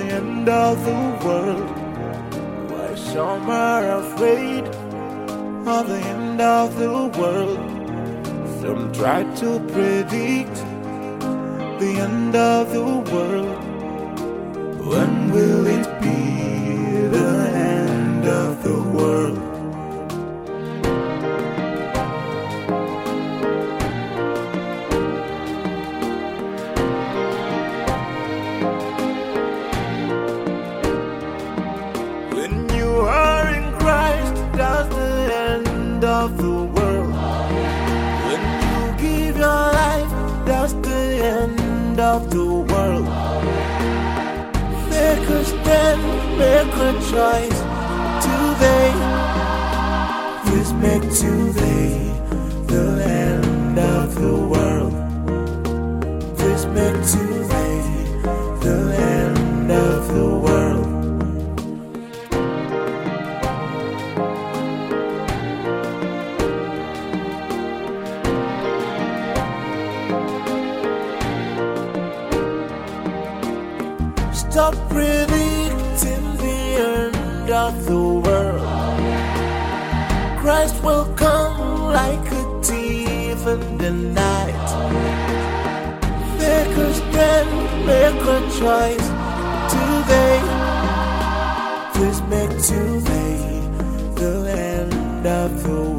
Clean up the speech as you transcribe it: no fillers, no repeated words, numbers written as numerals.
the end of the world. Why some are afraid of the end of the world. Some try to predict the end of the world. When will it be the end of the world? When you are in Christ, that's the end of the world. When you give your life, that's the end of the world. Make a stand, make a choice today. Please make today the end of the world. Please make today the end of the world. Stop predicting the end of the world. Christ will come like a thief in the night. Make a stand, make a choice today. Please make today the end of the world.